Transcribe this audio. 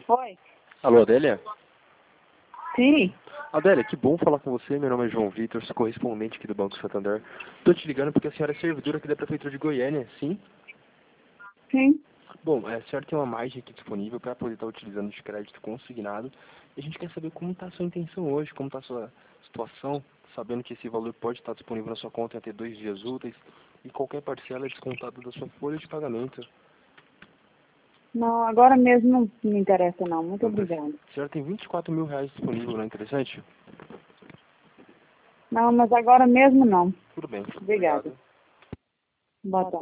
Oi. Alô, Adélia? Sim. Adélia, que bom falar com você. Meu nome é João Vitor, sou correspondente aqui do Banco Santander. Estou te ligando porque a senhora é servidora aqui da Prefeitura de Goiânia, sim? Sim. Bom, a senhora tem uma margem aqui disponível para poder estar utilizando de crédito consignado. E a gente quer saber como está a sua intenção hoje, como está a sua situação, sabendo que esse valor pode estar disponível na sua conta em até 2 dias úteis e qualquer parcela é descontada da sua folha de pagamento. Não, agora mesmo não me interessa não. Muito Não tá- obrigada. A senhora tem 24 mil reais disponível, não é interessante? Não, mas agora mesmo não. Tudo bem, Obrigada. obrigado. Boa tarde.